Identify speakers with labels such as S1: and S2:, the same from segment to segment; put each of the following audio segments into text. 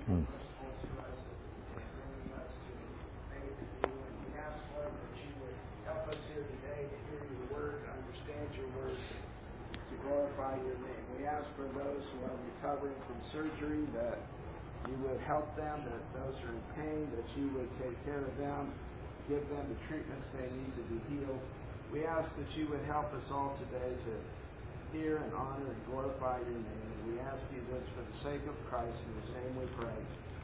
S1: Hmm.
S2: Glorify your name. We ask for those who are recovering from surgery that you would help them, that those who are in pain, that you would take care of them, give them the treatments they need to be healed. We ask that you would help us all today to hear and honor and glorify your name. And we ask you this for the sake of Christ. In His name we pray.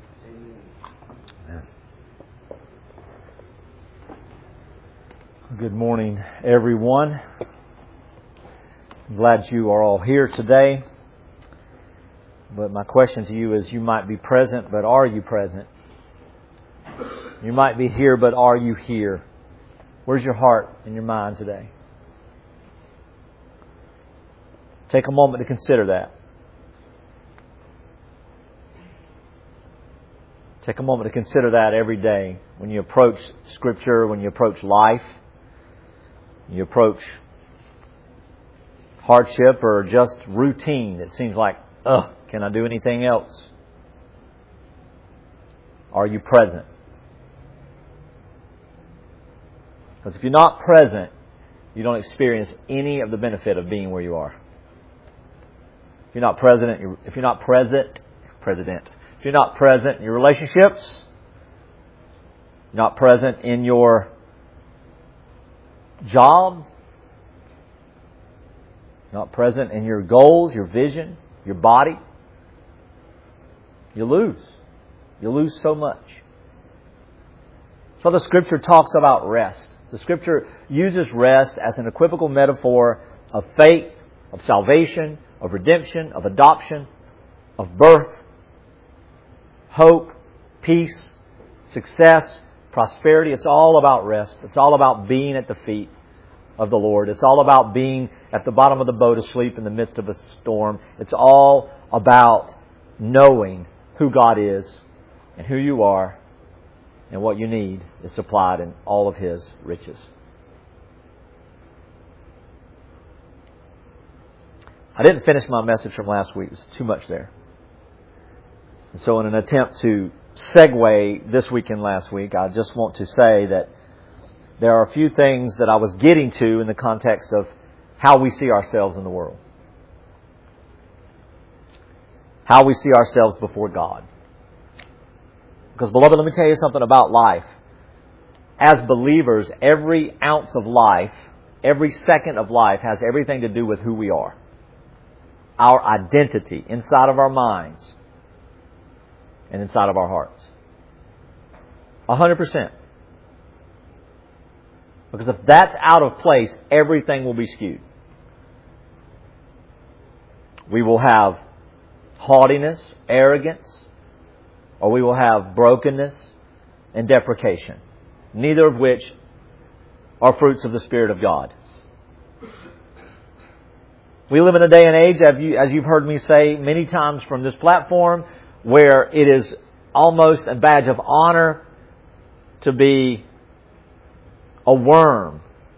S2: Amen.
S1: Good morning, everyone. I'm glad you are all here today. But my question to you is, you might be present, but are you present? You might be here, but are you here? Where's your heart and your mind today? Take a moment to consider that. Take a moment to consider that every day when you approach Scripture, when you approach life, when you approach hardship or just routine. It seems like, can I do anything else? Are you present? Because if you're not present, you don't experience any of the benefit of being where you are. If you're not present in your relationships, you're not present in your job, not present in your goals, your vision, your body, you lose. You lose so much. So the Scripture talks about rest. The Scripture uses rest as an equivocal metaphor of faith, of salvation, of redemption, of adoption, of birth, hope, peace, success, prosperity. It's all about rest. It's all about being at the feet of the Lord. It's all about being at the bottom of the boat asleep in the midst of a storm. It's all about knowing who God is and who you are, and what you need is supplied in all of His riches. I didn't finish my message from last week. There's too much there. And so in an attempt to segue this week and last week, I just want to say that there are a few things that I was getting to in the context of how we see ourselves in the world. How we see ourselves before God. Because, beloved, let me tell you something about life. As believers, every ounce of life, every second of life has everything to do with who we are. Our identity inside of our minds and inside of our hearts. 100%. Because if that's out of place, everything will be skewed. We will have haughtiness, arrogance, or we will have brokenness and deprecation, neither of which are fruits of the Spirit of God. We live in a day and age, as you've heard me say many times from this platform, where it is almost a badge of honor to be a worm.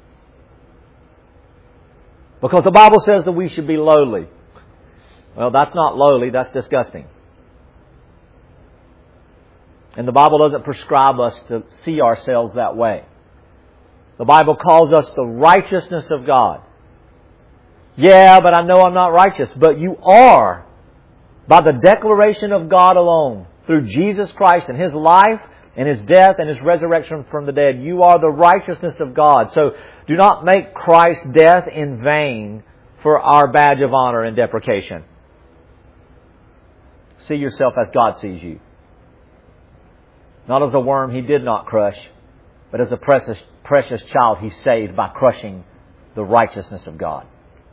S1: Because the Bible says that we should be lowly. Well, that's not lowly, that's disgusting. And the Bible doesn't prescribe us to see ourselves that way. The Bible calls us the righteousness of God. Yeah, but I know I'm not righteous. But you are. By the declaration of God alone. Through Jesus Christ and His life and His death and His resurrection from the dead. You are the righteousness of God. So do not make Christ's death in vain for our badge of honor and deprecation. See yourself as God sees you. Not as a worm He did not crush, but as a precious child He saved by crushing the righteousness of God.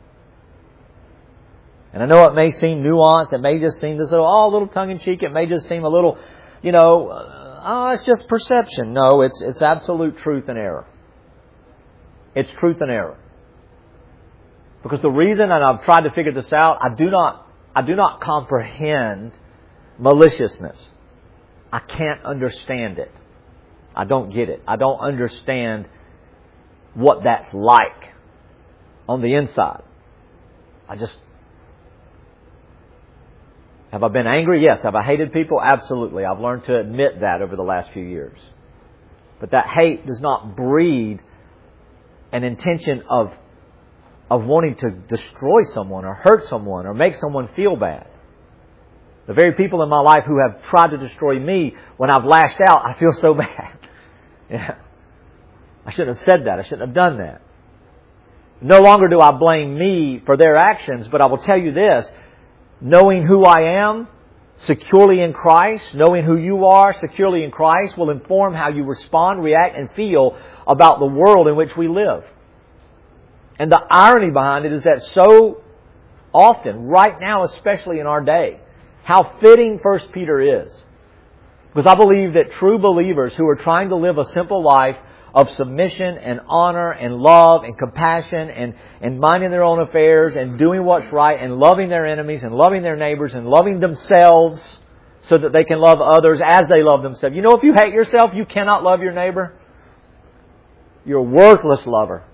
S1: And I know it may seem nuanced. It may just seem this little tongue-in-cheek. It may just seem a little, it's just perception. No, it's absolute truth and error. It's truth and error. Because the reason, and I've tried to figure this out, I do not comprehend maliciousness. I can't understand it. I don't get it. I don't understand what that's like on the inside. Have I been angry? Yes. Have I hated people? Absolutely. I've learned to admit that over the last few years. But that hate does not breed an intention of wanting to destroy someone or hurt someone or make someone feel bad. The very people in my life who have tried to destroy me, when I've lashed out, I feel so bad. Yeah. I shouldn't have said that. I shouldn't have done that. No longer do I blame me for their actions, but I will tell you this. Knowing who I am securely in Christ, knowing who you are securely in Christ, will inform how you respond, react, and feel about the world in which we live. And the irony behind it is that so often, right now, especially in our day, how fitting 1 Peter is. Because I believe that true believers who are trying to live a simple life of submission and honor and love and compassion and minding their own affairs and doing what's right and loving their enemies and loving their neighbors and loving themselves so that they can love others as they love themselves. You know, if you hate yourself, you cannot love your neighbor. You're a worthless lover.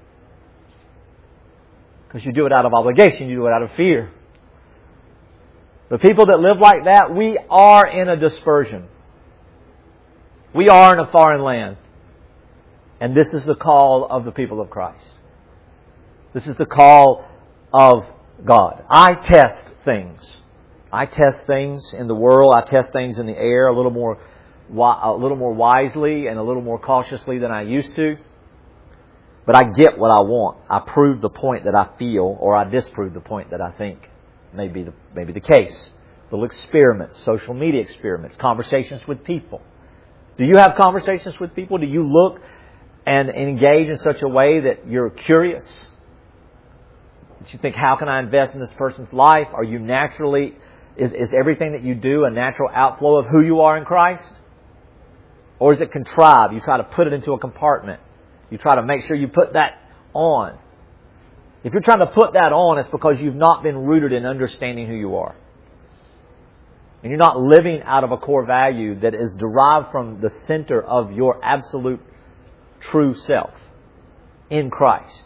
S1: Because you do it out of obligation, you do it out of fear. The people that live like that, we are in a dispersion. We are in a foreign land. And this is the call of the people of Christ. This is the call of God. I test things. I test things in the world. I test things in the air a little more wisely and a little more cautiously than I used to. But I get what I want. I prove the point that I feel, or I disprove the point that I think may be the case. Little experiments, social media experiments, conversations with people. Do you have conversations with people? Do you look and engage in such a way that you're curious? That you think, how can I invest in this person's life? Are you naturally, is everything that you do a natural outflow of who you are in Christ? Or is it contrived? You try to put it into a compartment. You try to make sure you put that on. If you're trying to put that on, it's because you've not been rooted in understanding who you are. And you're not living out of a core value that is derived from the center of your absolute true self in Christ.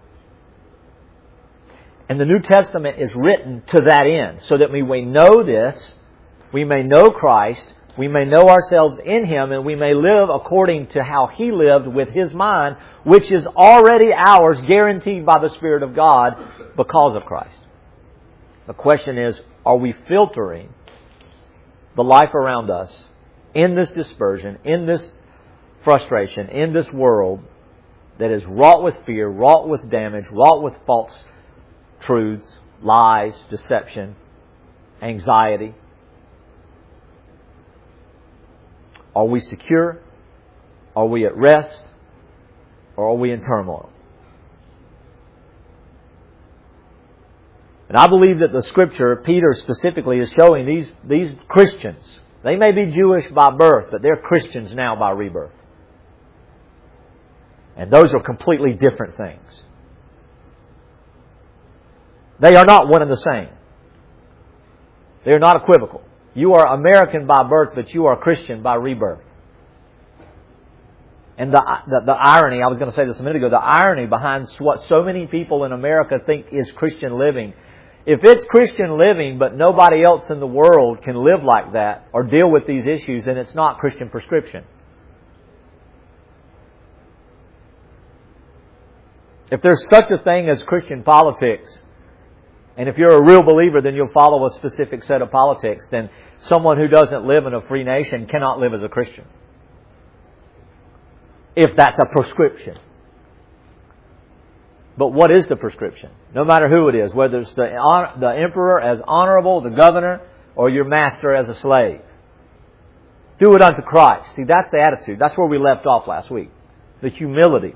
S1: And the New Testament is written to that end, so that we may know this, we may know Christ, we may know ourselves in Him, and we may live according to how He lived with His mind, which is already ours, guaranteed by the Spirit of God because of Christ. The question is, are we filtering the life around us in this dispersion, in this frustration, in this world that is wrought with fear, wrought with damage, wrought with false truths, lies, deception, anxiety? Are we secure? Are we at rest? Or are we in turmoil? And I believe that the Scripture, Peter specifically, is showing these Christians. They may be Jewish by birth, but they're Christians now by rebirth. And those are completely different things. They are not one and the same. They are not equivocal. You are American by birth, but you are Christian by rebirth. And the irony, I was going to say this a minute ago, the irony behind what so many people in America think is Christian living. If it's Christian living, but nobody else in the world can live like that or deal with these issues, then it's not Christian prescription. If there's such a thing as Christian politics, and if you're a real believer, then you'll follow a specific set of politics, then someone who doesn't live in a free nation cannot live as a Christian. If that's a prescription. But what is the prescription? No matter who it is, whether it's the emperor as honorable, the governor, or your master as a slave. Do it unto Christ. See, that's the attitude. That's where we left off last week. The humility.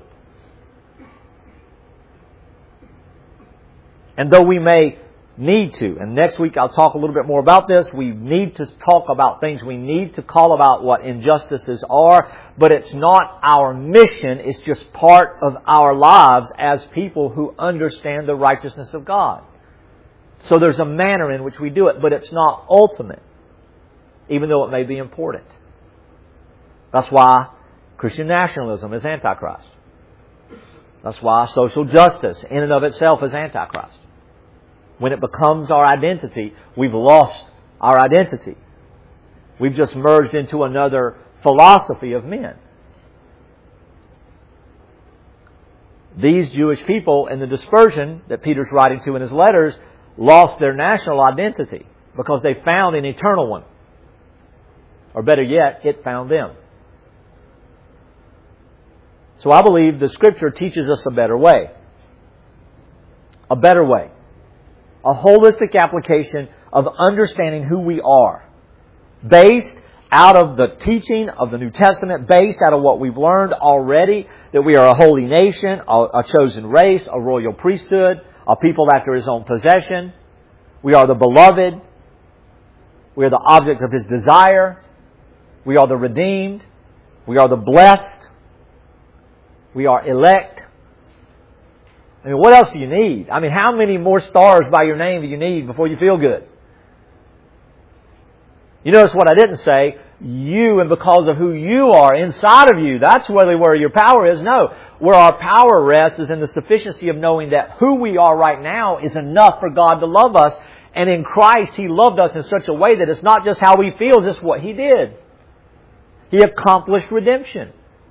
S1: And though we may need to, and next week I'll talk a little bit more about this, we need to talk about things, we need to call about what injustices are, but it's not our mission, it's just part of our lives as people who understand the righteousness of God. So there's a manner in which we do it, but it's not ultimate, even though it may be important. That's why Christian nationalism is Antichrist. That's why social justice in and of itself is Antichrist. When it becomes our identity, we've lost our identity. We've just merged into another philosophy of men. These Jewish people in the dispersion that Peter's writing to in his letters lost their national identity because they found an eternal one. Or better yet, it found them. So I believe the Scripture teaches us a better way. A better way. A holistic application of understanding who we are. Based out of the teaching of the New Testament, based out of what we've learned already, that we are a holy nation, a chosen race, a royal priesthood, a people after His own possession. We are the beloved. We are the object of His desire. We are the redeemed. We are the blessed. We are elect. I mean, what else do you need? I mean, how many more stars by your name do you need before you feel good? You notice what I didn't say. You, and because of who you are inside of you, that's really where your power is. No, where our power rests is in the sufficiency of knowing that who we are right now is enough for God to love us. And in Christ, He loved us in such a way that it's not just how we feel, it's what He did. He accomplished redemption.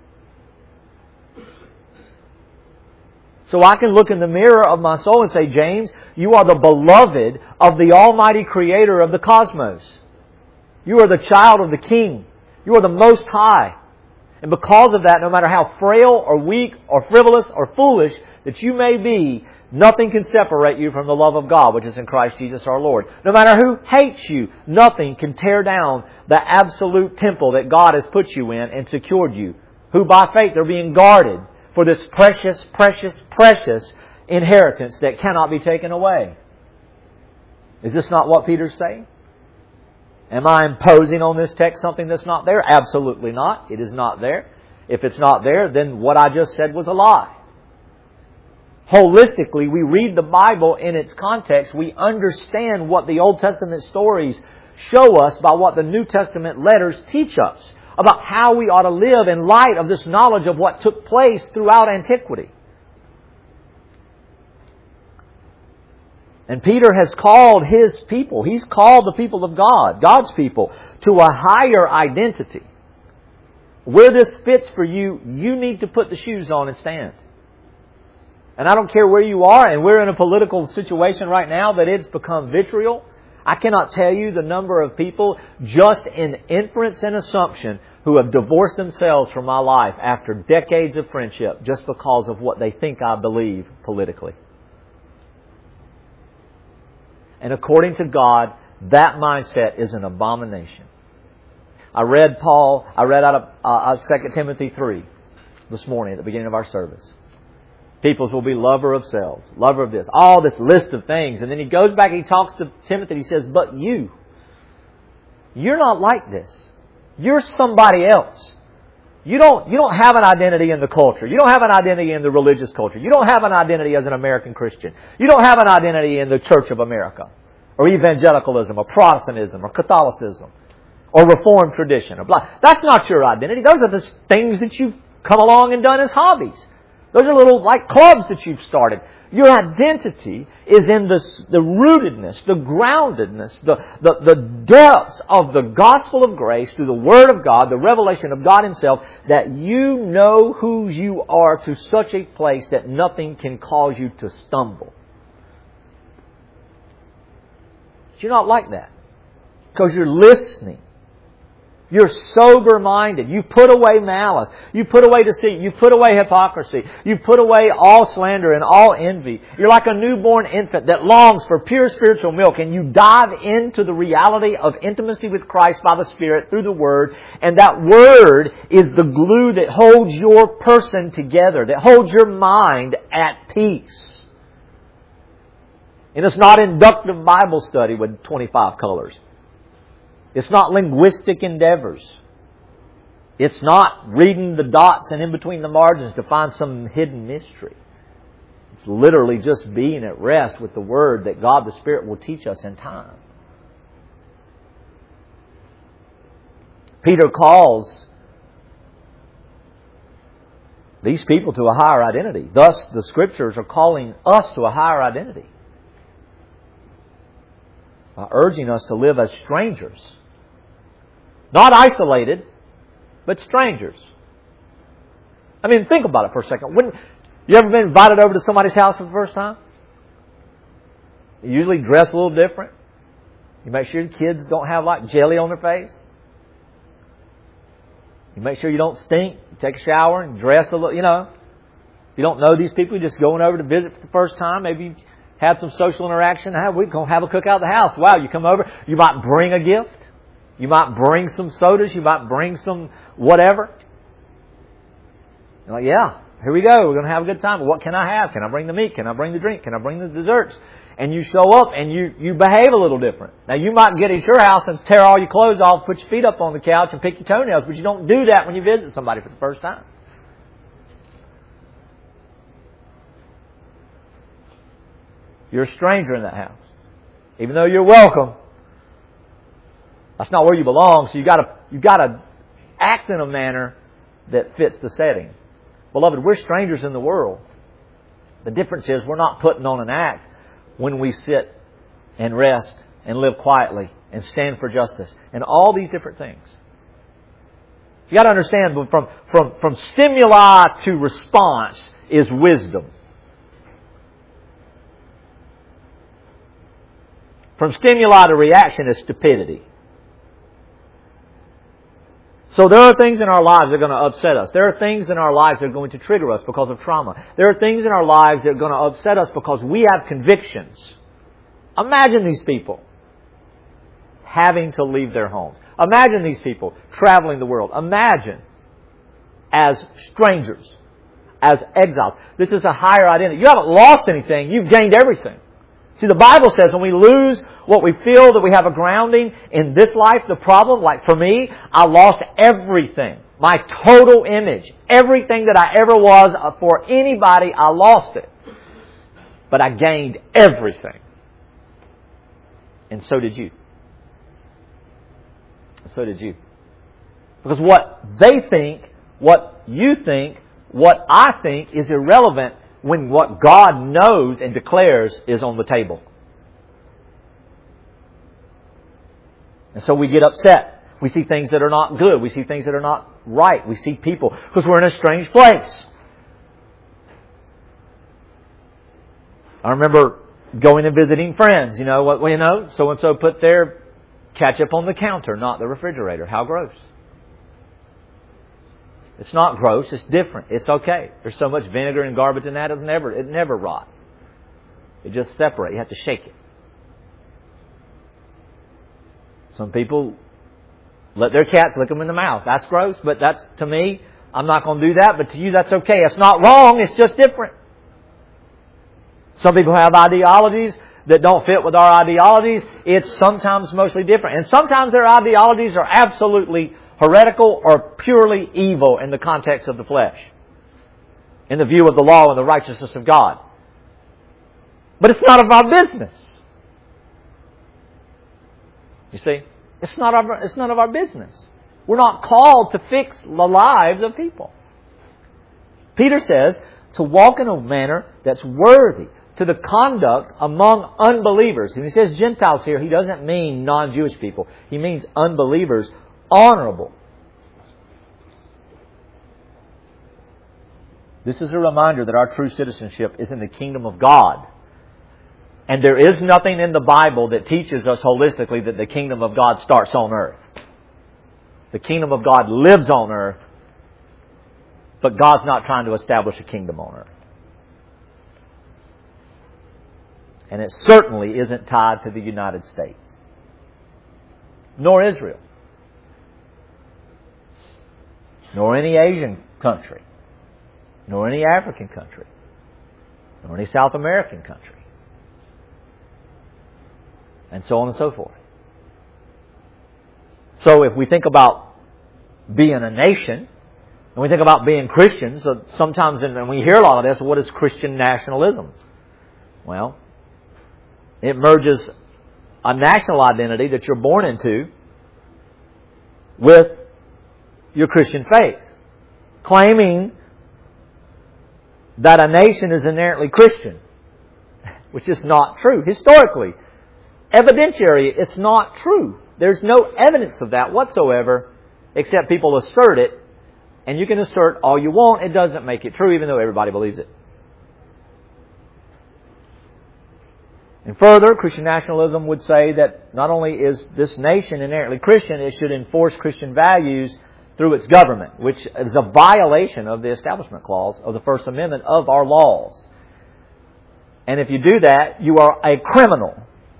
S1: So I can look in the mirror of my soul and say, James, you are the beloved of the Almighty Creator of the cosmos. You are the child of the King. You are the Most High. And because of that, no matter how frail or weak or frivolous or foolish that you may be, nothing can separate you from the love of God, which is in Christ Jesus our Lord. No matter who hates you, nothing can tear down the absolute temple that God has put you in and secured you, who by faith are being guarded for this precious, precious, precious inheritance that cannot be taken away. Is this not what Peter's saying? Am I imposing on this text something that's not there? Absolutely not. It is not there. If it's not there, then what I just said was a lie. Holistically, we read the Bible in its context. We understand what the Old Testament stories show us by what the New Testament letters teach us about how we ought to live in light of this knowledge of what took place throughout antiquity. And Peter has called his people, he's called the people of God, God's people, to a higher identity. Where this fits for you, you need to put the shoes on and stand. And I don't care where you are, and we're in a political situation right now that it's become vitriol. I cannot tell you the number of people just in inference and assumption who have divorced themselves from my life after decades of friendship just because of what they think I believe politically. And according to God, that mindset is an abomination. I read out of 2 Timothy 3 this morning at the beginning of our service. Peoples will be lover of self, lover of this, all this list of things. And then he goes back and he talks to Timothy and he says, but you're not like this. You're somebody else. You don't have an identity in the culture. You don't have an identity in the religious culture. You don't have an identity as an American Christian. You don't have an identity in the Church of America, or evangelicalism, or Protestantism, or Catholicism, or Reformed tradition, or blah. That's not your identity. Those are the things that you've come along and done as hobbies. Those are little like clubs that you've started. Your identity is in the rootedness, the groundedness, the depths of the gospel of grace through the Word of God, the revelation of God Himself, that you know who you are to such a place that nothing can cause you to stumble. But you're not like that. Because you're listening. You're sober-minded. You put away malice. You put away deceit. You put away hypocrisy. You put away all slander and all envy. You're like a newborn infant that longs for pure spiritual milk, and you dive into the reality of intimacy with Christ by the Spirit through the Word, and that Word is the glue that holds your person together, that holds your mind at peace. And it's not inductive Bible study with 25 colors. It's not linguistic endeavors. It's not reading the dots and in between the margins to find some hidden mystery. It's literally just being at rest with the Word that God the Spirit will teach us in time. Peter calls these people to a higher identity. Thus, the Scriptures are calling us to a higher identity. by urging us to live as strangers. Not isolated, but strangers. I mean, think about it for a second. You ever been invited over to somebody's house for the first time? You usually dress a little different. You make sure the kids don't have like jelly on their face. You make sure you don't stink. You take a shower and dress a little, You don't know these people. You're just going over to visit for the first time. Maybe you had some social interaction. We're going to have a cookout at the house. Wow, you come over. You might bring a gift. You might bring some sodas. You might bring some whatever. You're like, yeah, here we go. We're going to have a good time. What can I have? Can I bring the meat? Can I bring the drink? Can I bring the desserts? And you show up and you behave a little different. Now, you might get at your house and tear all your clothes off, put your feet up on the couch and pick your toenails, but you don't do that when you visit somebody for the first time. You're a stranger in that house. Even though you're welcome, that's not where you belong, so you got to act in a manner that fits the setting. Beloved, we're strangers in the world. The difference is we're not putting on an act when we sit and rest and live quietly and stand for justice and all these different things. You got to understand, from stimuli to response is wisdom. From stimuli to reaction is stupidity. So there are things in our lives that are going to upset us. There are things in our lives that are going to trigger us because of trauma. There are things in our lives that are going to upset us because we have convictions. Imagine these people having to leave their homes. Imagine these people traveling the world. Imagine as strangers, as exiles. This is a higher identity. You haven't lost anything. You've gained everything. See, the Bible says when we lose what we feel that we have a grounding in this life, the problem, like for me, I lost everything. My total image. Everything that I ever was for anybody, I lost it. But I gained everything. And so did you. So did you. Because what they think, what you think, what I think is irrelevant when what God knows and declares is on the table. And so we get upset. We see things that are not good. We see things that are not right. We see people because we're in a strange place. I remember going and visiting friends. So-and-so put their ketchup on the counter, not the refrigerator. How gross. It's not gross. It's different. It's okay. There's so much vinegar and garbage in that. It never rots. It just separates. You have to shake it. Some people let their cats lick them in the mouth. That's gross, but that's, to me, I'm not going to do that. But to you, that's okay. It's not wrong. It's just different. Some people have ideologies that don't fit with our ideologies. It's sometimes mostly different. And sometimes their ideologies are absolutely heretical or purely evil in the context of the flesh, in the view of the law and the righteousness of God. But it's none of our business. You see? It's none of our business. We're not called to fix the lives of people. Peter says to walk in a manner that's worthy to the conduct among unbelievers. And he says Gentiles here. He doesn't mean non-Jewish people. He means unbelievers. Honorable. This is a reminder that our true citizenship is in the kingdom of God. And there is nothing in the Bible that teaches us holistically that the kingdom of God starts on earth. The kingdom of God lives on earth, but God's not trying to establish a kingdom on earth. And it certainly isn't tied to the United States, nor Israel, nor any Asian country, nor any African country, nor any South American country, and so on and so forth. So if we think about being a nation, and we think about being Christians, so sometimes when we hear a lot of this, what is Christian nationalism? Well, it merges a national identity that you're born into with your Christian faith, claiming that a nation is inherently Christian, which is not true. Historically, evidentiary. It's not true. There's no evidence of that whatsoever, except people assert it. And you can assert all you want. It doesn't make it true, even though everybody believes it. And further, Christian nationalism would say that not only is this nation inherently Christian, it should enforce Christian values through its government, which is a violation of the Establishment Clause of the First Amendment of our laws. And if you do that, you are a criminal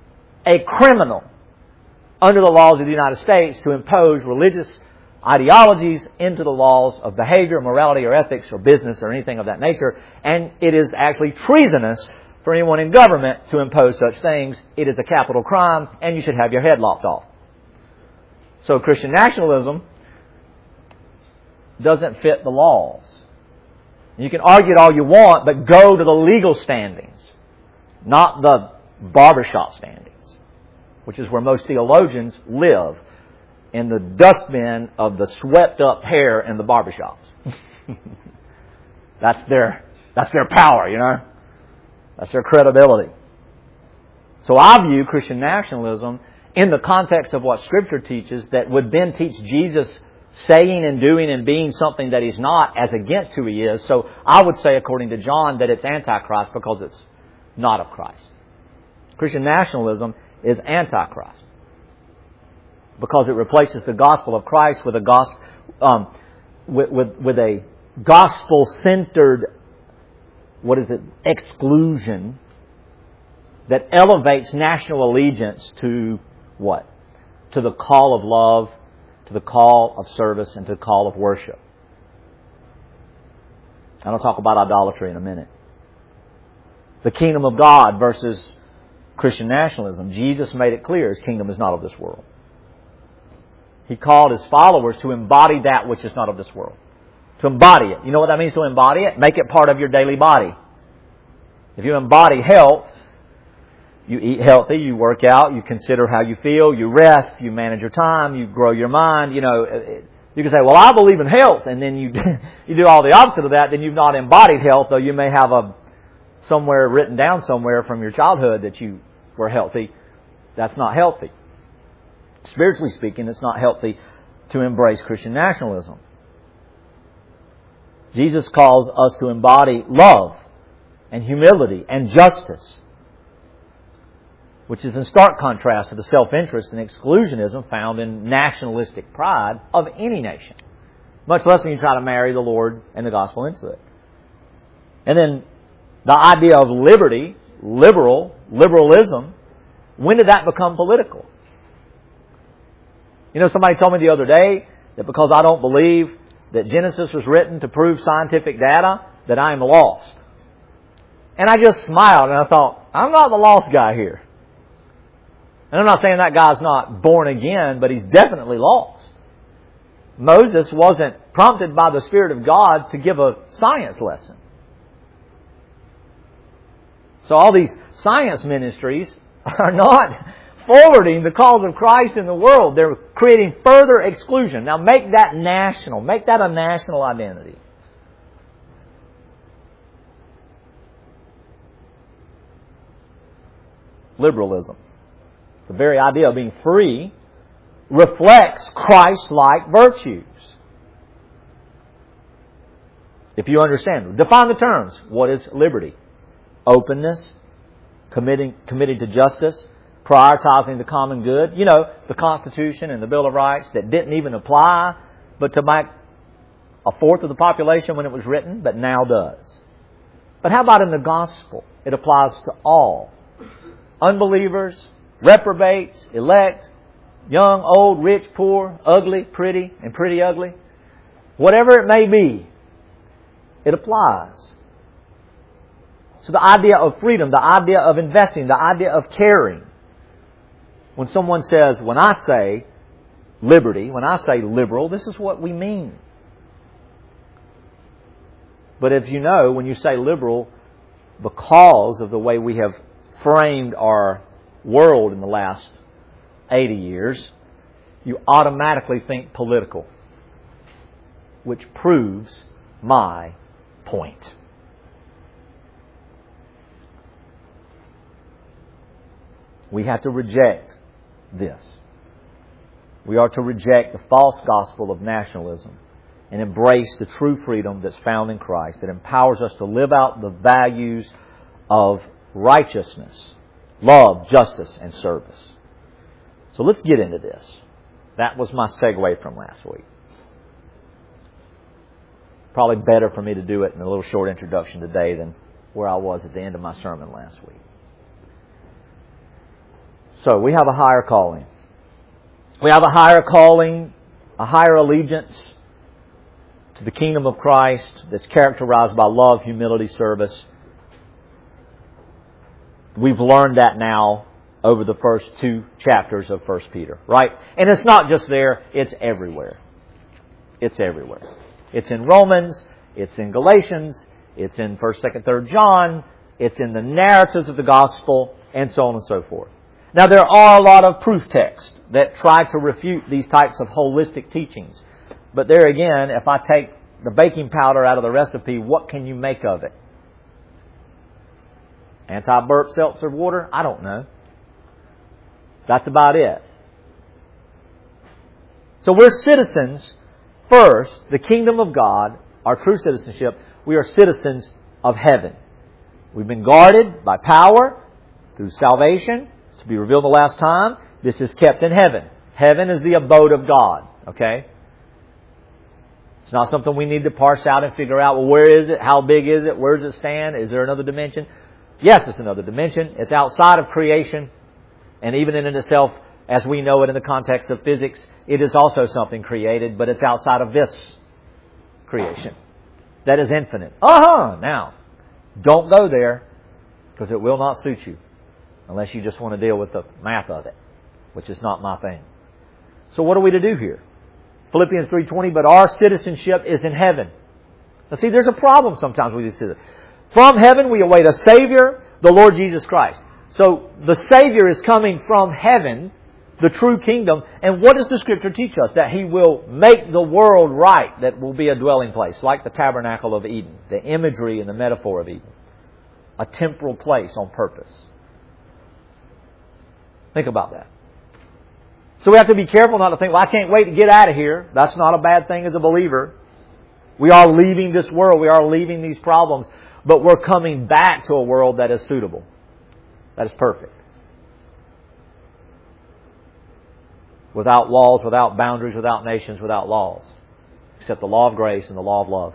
S1: under the laws of the United States to impose religious ideologies into the laws of behavior, morality, or ethics, or business, or anything of that nature. And it is actually treasonous for anyone in government to impose such things. It is a capital crime, and you should have your head lopped off. So Christian nationalism doesn't fit the laws. You can argue it all you want, but go to the legal standings, not the barbershop standings, which is where most theologians live, in the dustbin of the swept up hair in the barbershops. That's their power, you know. That's their credibility. So I view Christian nationalism in the context of what Scripture teaches, that would then teach Jesus saying and doing and being something that He's not, as against who He is. So I would say, according to John, that it's Antichrist because it's not of Christ. Christian nationalism is Antichrist because it replaces the gospel of Christ with a gospel-centered, exclusion that elevates national allegiance to what? To the call of love, to the call of service, and to the call of worship. And I'll talk about idolatry in a minute. The kingdom of God versus Christian nationalism. Jesus made it clear His kingdom is not of this world. He called His followers to embody that which is not of this world. To embody it. You know what that means, to embody it? Make it part of your daily body. If you embody health, you eat healthy, you work out, you consider how you feel, you rest, you manage your time, you grow your mind. You know, you can say, well, I believe in health, and then you do all the opposite of that, then you've not embodied health, though you may have somewhere written down somewhere from your childhood that you were healthy. That's not healthy. Spiritually speaking, it's not healthy to embrace Christian nationalism. Jesus calls us to embody love and humility and justice, which is in stark contrast to the self-interest and exclusionism found in nationalistic pride of any nation, much less when you try to marry the Lord and the gospel into it. And then the idea of liberty, liberalism, when did that become political? You know, somebody told me the other day that because I don't believe that Genesis was written to prove scientific data, that I am lost. And I just smiled and I thought, I'm not the lost guy here. And I'm not saying that guy's not born again, but he's definitely lost. Moses wasn't prompted by the Spirit of God to give a science lesson. So all these science ministries are not forwarding the cause of Christ in the world. They're creating further exclusion. Now make that national. Make that a national identity. Liberalism, the very idea of being free, reflects Christ-like virtues. If you understand, define the terms. What is liberty? Openness, committed to justice, prioritizing the common good. You know, the Constitution and the Bill of Rights that didn't even apply, but to make a fourth of the population when it was written, but now does. But how about in the gospel? It applies to all. Unbelievers, reprobates, elect, young, old, rich, poor, ugly, pretty, and pretty ugly. Whatever it may be, it applies. So the idea of freedom, the idea of investing, the idea of caring. When someone says, when I say liberty, when I say liberal, this is what we mean. But as you know, when you say liberal, because of the way we have framed our world in the last 80 years, you automatically think political, which proves my point. We have to reject this. We are to reject the false gospel of nationalism and embrace the true freedom that's found in Christ that empowers us to live out the values of righteousness, love, justice, and service. So let's get into this. That was my segue from last week. Probably better for me to do it in a little short introduction today than where I was at the end of my sermon last week. So we have a higher calling. We have a higher calling, a higher allegiance to the kingdom of Christ that's characterized by love, humility, service. We've learned that now over the first 2 chapters of 1 Peter, right? And it's not just there, it's everywhere. It's everywhere. It's in Romans, it's in Galatians, it's in 1st, 2nd, 3rd John, it's in the narratives of the gospel, and so on and so forth. Now there are a lot of proof texts that try to refute these types of holistic teachings. But there again, if I take the baking powder out of the recipe, what can you make of it? Anti-burp seltzer water? I don't know. That's about it. So we're citizens first, the kingdom of God, our true citizenship, we are citizens of heaven. We've been guarded by power through salvation to be revealed the last time. This is kept in heaven. Heaven is the abode of God. Okay? It's not something we need to parse out and figure out, well, where is it? How big is it? Where does it stand? Is there another dimension? Yes, it's another dimension. It's outside of creation. And even in itself, as we know it in the context of physics, it is also something created, but it's outside of this creation. That is infinite. Now, don't go there, because it will not suit you, unless you just want to deal with the math of it, which is not my thing. So what are we to do here? Philippians 3:20, but our citizenship is in heaven. Now see, there's a problem sometimes with these citizens. From heaven we await a Savior, the Lord Jesus Christ. So the Savior is coming from heaven, the true kingdom. And what does the Scripture teach us? That He will make the world right, that will be a dwelling place, like the tabernacle of Eden, the imagery and the metaphor of Eden. A temporal place on purpose. Think about that. So we have to be careful not to think, well, I can't wait to get out of here. That's not a bad thing as a believer. We are leaving this world. We are leaving these problems. But we're coming back to a world that is suitable. That is perfect. Without walls, without boundaries, without nations, without laws. Except the law of grace and the law of love.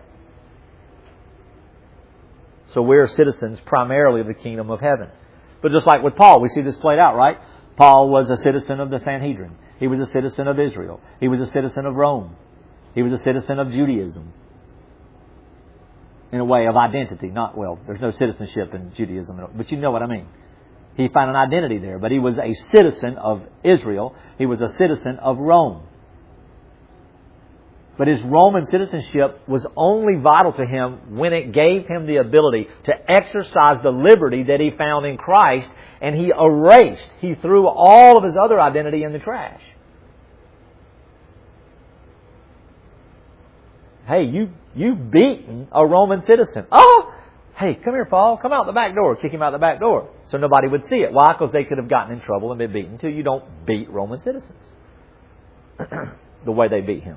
S1: So we're citizens primarily of the kingdom of heaven. But just like with Paul, we see this played out, right? Paul was a citizen of the Sanhedrin. He was a citizen of Israel. He was a citizen of Rome. He was a citizen of Judaism. In a way of identity. There's no citizenship in Judaism, but you know what I mean. He found an identity there, but he was a citizen of Israel. He was a citizen of Rome. But his Roman citizenship was only vital to him when it gave him the ability to exercise the liberty that he found in Christ, and he threw all of his other identity in the trash. Hey, you've beaten a Roman citizen. Oh! Hey, come here, Paul. Come out the back door. Kick him out the back door. So nobody would see it. Why? Because they could have gotten in trouble and been beaten too. You don't beat Roman citizens the way they beat him.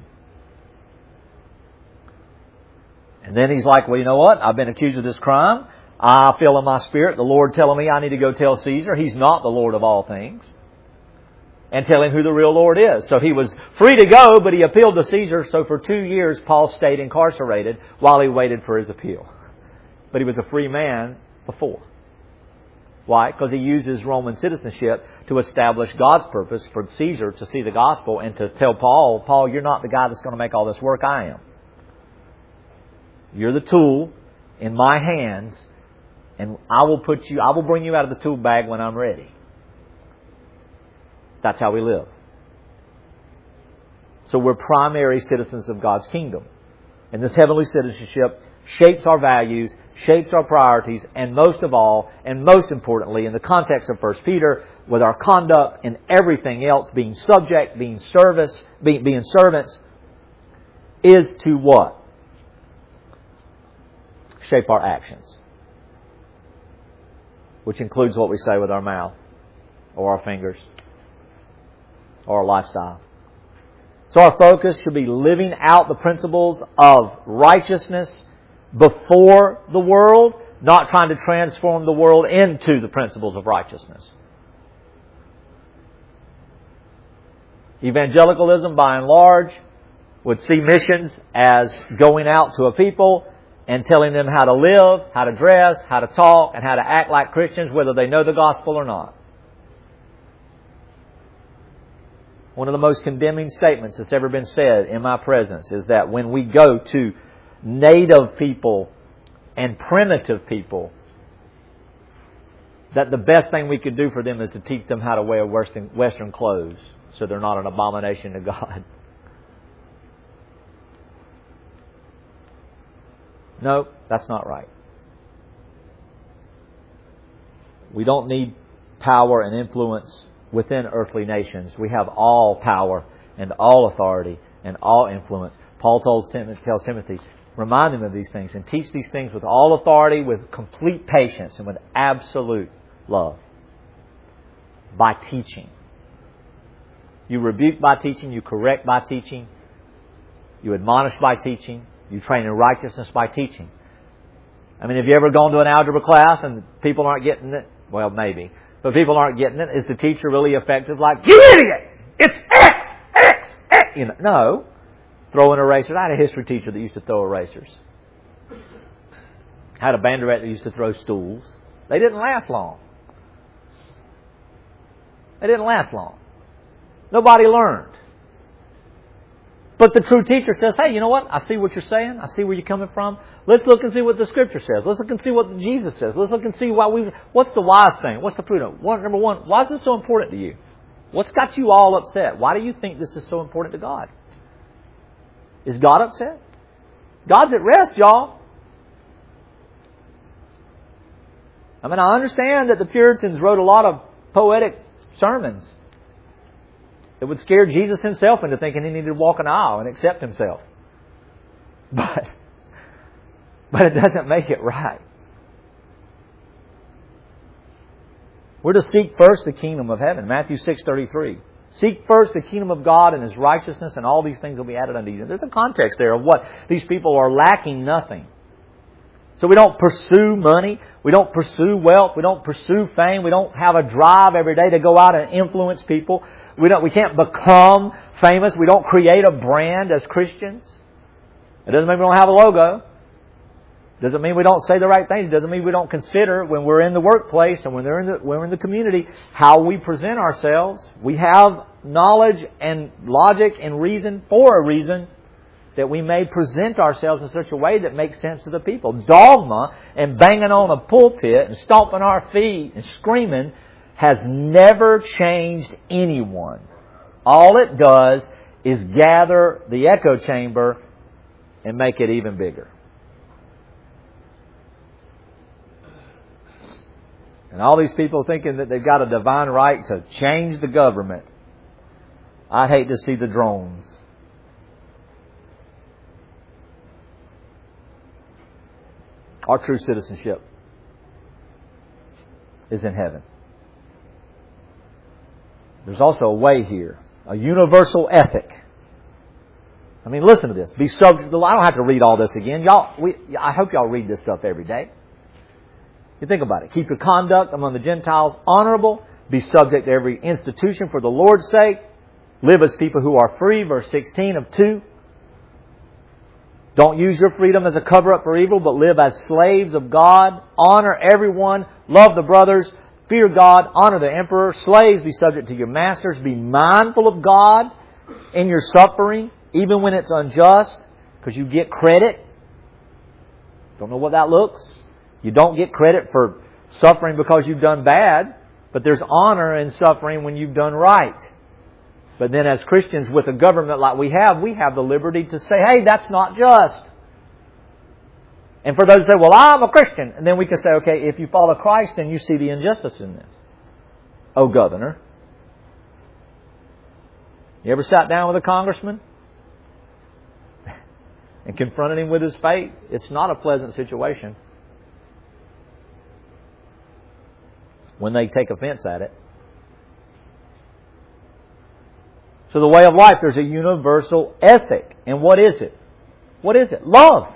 S1: And then he's like, well, you know what? I've been accused of this crime. I feel in my spirit the Lord telling me I need to go tell Caesar He's not the Lord of all things. And tell him who the real Lord is. So he was free to go, but he appealed to Caesar. So for 2 years, Paul stayed incarcerated while he waited for his appeal. But he was a free man before. Why? Because he used his Roman citizenship to establish God's purpose for Caesar to see the gospel and to tell Paul, you're not the guy that's going to make all this work. I am. You're the tool in my hands, and I will bring you out of the tool bag when I'm ready. That's how we live. So we're primary citizens of God's kingdom. And this heavenly citizenship shapes our values, shapes our priorities, and most of all, and most importantly, in the context of 1 Peter, with our conduct and everything else, being subject, being servants, is to what? Shape our actions. Which includes what we say with our mouth. or our fingers or our lifestyle. So our focus should be living out the principles of righteousness before the world, not trying to transform the world into the principles of righteousness. Evangelicalism, by and large, would see missions as going out to a people and telling them how to live, how to dress, how to talk, and how to act like Christians, whether they know the gospel or not. One of the most condemning statements that's ever been said in my presence is that when we go to native people and primitive people, that the best thing we could do for them is to teach them how to wear Western clothes so they're not an abomination to God. No, that's not right. We don't need power and influence within earthly nations. We have all power and all authority and all influence. Paul tells Timothy, remind him of these things and teach these things with all authority, with complete patience, and with absolute love. By teaching. You rebuke by teaching, you correct by teaching, you admonish by teaching, you train in righteousness by teaching. I mean, have you ever gone to an algebra class and people aren't getting it? Well, maybe. But people aren't getting it. Is the teacher really effective? Like, you idiot! It's X! X! X! You know, no. Throwing erasers. I had a history teacher that used to throw erasers. I had a band director that used to throw stools. They didn't last long. They didn't last long. Nobody learned. But the true teacher says, hey, you know what? I see what you're saying. I see where you're coming from. Let's look and see what the Scripture says. Let's look and see what Jesus says. Let's look and see what's the wise thing? What's the prudent? Number one, why is this so important to you? What's got you all upset? Why do you think this is so important to God? Is God upset? God's at rest, y'all. I mean, I understand that the Puritans wrote a lot of poetic sermons. It would scare Jesus himself into thinking he needed to walk an aisle and accept himself. But it doesn't make it right. We're to seek first the kingdom of heaven. Matthew 6:33. Seek first the kingdom of God and His righteousness, and all these things will be added unto you. There's a context there of what these people are lacking nothing. So we don't pursue money. We don't pursue wealth. We don't pursue fame. We don't have a drive every day to go out and influence people. We can't become famous. We don't create a brand as Christians. It doesn't mean we don't have a logo. It doesn't mean we don't say the right things. It doesn't mean we don't consider when we're in the workplace and when we're in the community how we present ourselves. We have knowledge and logic and reason for a reason that we may present ourselves in such a way that makes sense to the people. Dogma and banging on a pulpit and stomping our feet and screaming has never changed anyone. All it does is gather the echo chamber and make it even bigger. And all these people thinking that they've got a divine right to change the government. I'd hate to see the drones. Our true citizenship is in heaven. There's also a way here. A universal ethic. I mean, listen to this. Be subject to the law. I don't have to read all this again. I hope y'all read this stuff every day. You think about it. Keep your conduct among the Gentiles honorable. Be subject to every institution for the Lord's sake. Live as people who are free. Verse 16 of 2. Don't use your freedom as a cover-up for evil, but live as slaves of God. Honor everyone. Love the brothers. Fear God. Honor the emperor. Slaves, be subject to your masters. Be mindful of God in your suffering, even when it's unjust, because you get credit. Don't know what that looks. You don't get credit for suffering because you've done bad, but there's honor in suffering when you've done right. But then as Christians with a government like we have the liberty to say, hey, that's not just. And for those who say, well, I'm a Christian. And then we can say, okay, if you follow Christ, then you see the injustice in this. Oh, Governor. You ever sat down with a congressman and confronted him with his fate? It's not a pleasant situation when they take offense at it. to the way of life. There's a universal ethic. And what is it? What is it? Love.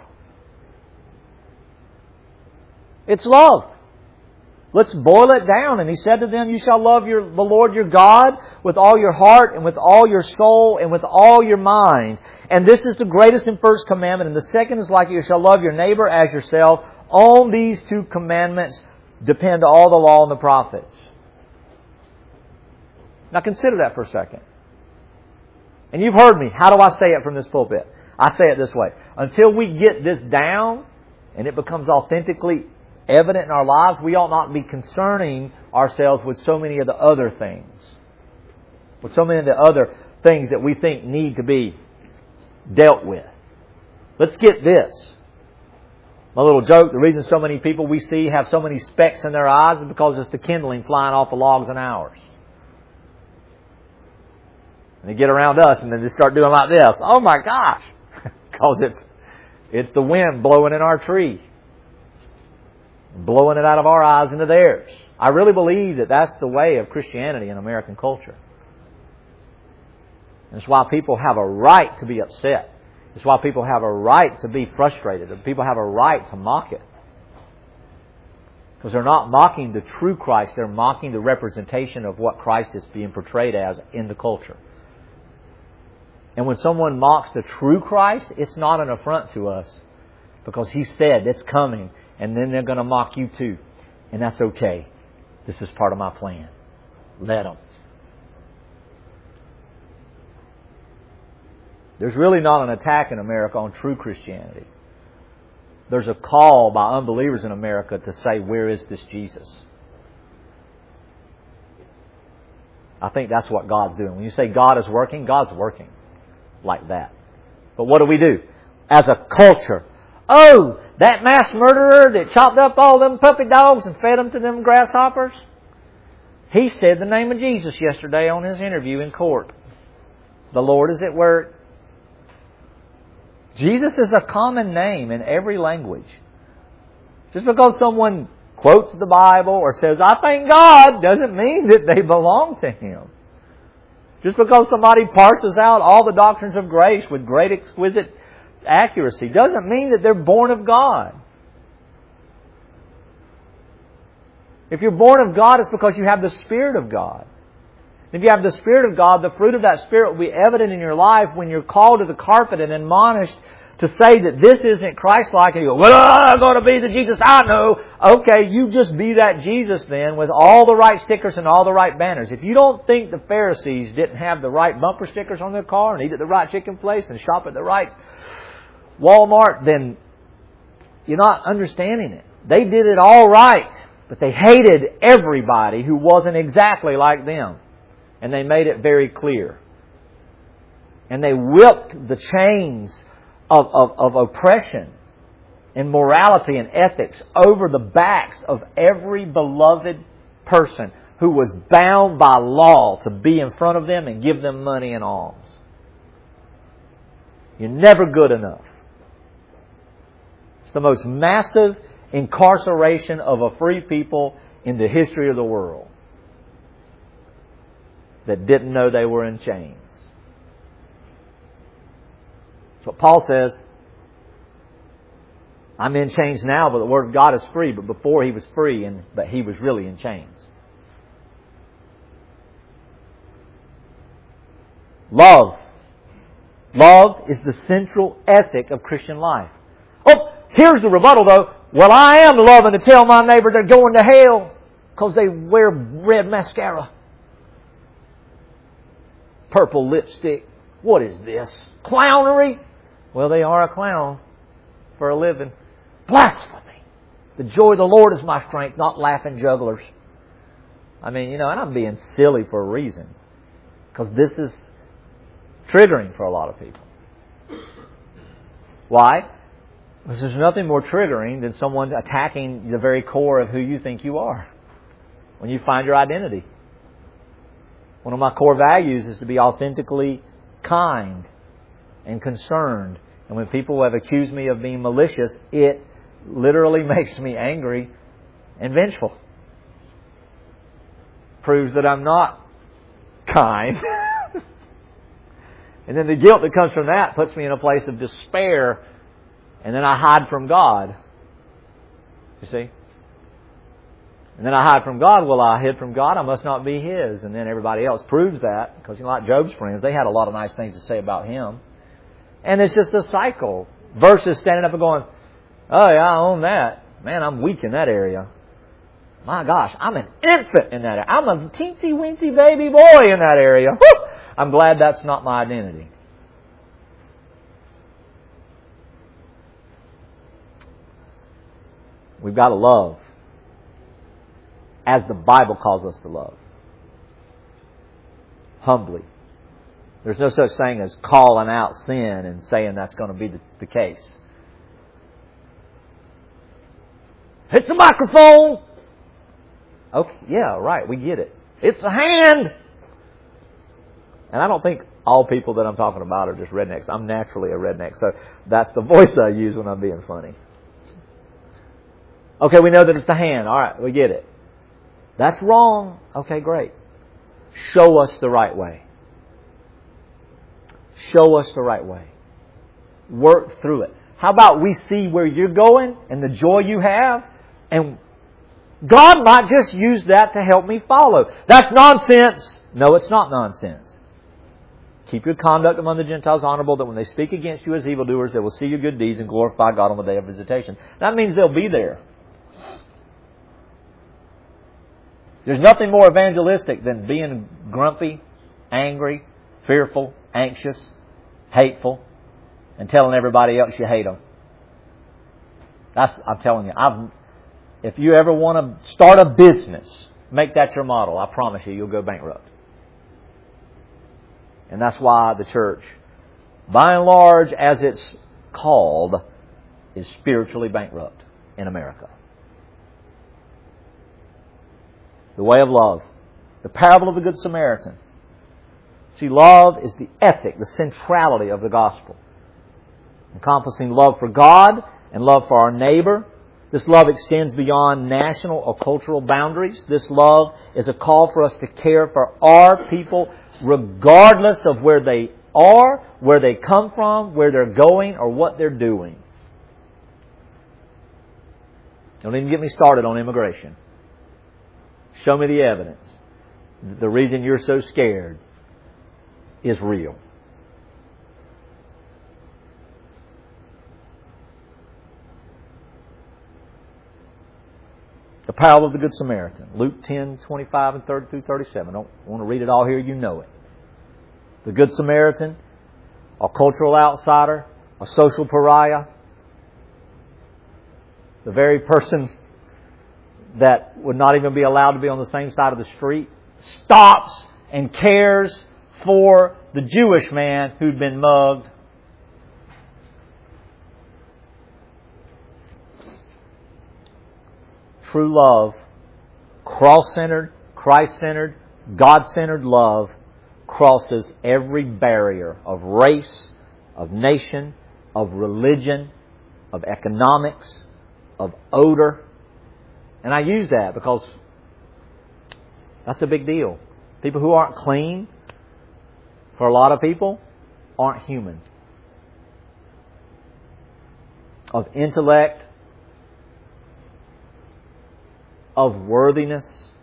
S1: It's love. Let's boil it down. And He said to them, you shall love the Lord your God with all your heart and with all your soul and with all your mind. And this is the greatest and first commandment. And the second is like it, you shall love your neighbor as yourself. On these two commandments depend all the law and the prophets. Now consider that for a second. And you've heard me. How do I say it from this pulpit? I say it this way. Until we get this down and it becomes authentically evident in our lives, we ought not be concerning ourselves with so many of the other things. With so many of the other things that we think need to be dealt with. Let's get this. My little joke, the reason so many people we see have so many specks in their eyes is because it's the kindling flying off the logs in ours. And they get around us and then they start doing like this. Oh my gosh! Because it's the wind blowing in our tree. Blowing it out of our eyes into theirs. I really believe that that's the way of Christianity in American culture. And it's why people have a right to be upset. It's why people have a right to be frustrated. And people have a right to mock it. Because they're not mocking the true Christ. They're mocking the representation of what Christ is being portrayed as in the culture. And when someone mocks the true Christ, it's not an affront to us. Because He said it's coming. And then they're going to mock you too. And that's okay. This is part of my plan. Let them. There's really not an attack in America on true Christianity. There's a call by unbelievers in America to say, where is this Jesus? I think that's what God's doing. When you say God is working, God's working like that. But what do? As a culture, oh, that mass murderer that chopped up all them puppy dogs and fed them to them grasshoppers? He said the name of Jesus yesterday on his interview in court. The Lord is at work. Jesus is a common name in every language. Just because someone quotes the Bible or says, I thank God, doesn't mean that they belong to Him. Just because somebody parses out all the doctrines of grace with great exquisite accuracy doesn't mean that they're born of God. If you're born of God, it's because you have the Spirit of God. If you have the Spirit of God, the fruit of that Spirit will be evident in your life when you're called to the carpet and admonished to say that this isn't Christ-like. And you go, well, I'm going to be the Jesus I know. Okay, you just be that Jesus then with all the right stickers and all the right banners. If you don't think the Pharisees didn't have the right bumper stickers on their car and eat at the right chicken place and shop at the right Walmart, then you're not understanding it. They did it all right, but they hated everybody who wasn't exactly like them. And they made it very clear. And they whipped the chains of oppression and morality and ethics over the backs of every beloved person who was bound by law to be in front of them and give them money and alms. You're never good enough. It's the most massive incarceration of a free people in the history of the world that didn't know they were in chains. That's what Paul says. I'm in chains now, but the Word of God is free. But before he was free, but he was really in chains. Love. Love is the central ethic of Christian life. Oh, here's the rebuttal though. Well, I am loving to tell my neighbor they're going to hell because they wear red mascara. Purple lipstick. What is this? Clownery? Well, they are a clown for a living. Blasphemy. The joy of the Lord is my strength, not laughing jugglers. I mean, and I'm being silly for a reason. Because this is triggering for a lot of people. Why? Because there's nothing more triggering than someone attacking the very core of who you think you are. When you find your identity. One of my core values is to be authentically kind and concerned. And when people have accused me of being malicious, it literally makes me angry and vengeful. Proves that I'm not kind. And then the guilt that comes from that puts me in a place of despair. And then I hide from God. You see? And then I hide from God. Well, I hid from God. I must not be His. And then everybody else proves that. Because, like Job's friends, they had a lot of nice things to say about him. And it's just a cycle. Versus standing up and going, oh yeah, I own that. Man, I'm weak in that area. My gosh, I'm an infant in that area. I'm a teensy-weensy baby boy in that area. Woo! I'm glad that's not my identity. We've got to love as the Bible calls us to love. Humbly. There's no such thing as calling out sin and saying that's going to be the case. Hit the microphone! Okay, yeah, right, we get it. It's a hand! And I don't think all people that I'm talking about are just rednecks. I'm naturally a redneck, so that's the voice I use when I'm being funny. Okay, we know that it's a hand. All right, we get it. That's wrong. Okay, great. Show us the right way. Show us the right way. Work through it. How about we see where you're going and the joy you have, and God might just use that to help me follow. That's nonsense. No, it's not nonsense. Keep your conduct among the Gentiles honorable, that when they speak against you as evildoers, they will see your good deeds and glorify God on the day of visitation. That means they'll be there. There's nothing more evangelistic than being grumpy, angry, fearful, anxious, hateful, and telling everybody else you hate them. I'm telling you, if you ever want to start a business, make that your model. I promise you, you'll go bankrupt. And that's why the church, by and large, as it's called, is spiritually bankrupt in America. The way of love. The parable of the Good Samaritan. See, love is the ethic, the centrality of the gospel. Encompassing love for God and love for our neighbor. This love extends beyond national or cultural boundaries. This love is a call for us to care for our people regardless of where they are, where they come from, where they're going, or what they're doing. Don't even get me started on immigration. Show me the evidence. The reason you're so scared is real. The parable of the Good Samaritan. Luke 10:25 and 30 through 37. I don't want to read it all here. You know it. The Good Samaritan, a cultural outsider, a social pariah, the very person that would not even be allowed to be on the same side of the street, stops and cares for the Jewish man who'd been mugged. True love, cross-centered, Christ-centered, God-centered love crosses every barrier of race, of nation, of religion, of economics, of odor. And I use that because that's a big deal. People who aren't clean, for a lot of people, aren't human. Of intellect, of worthiness.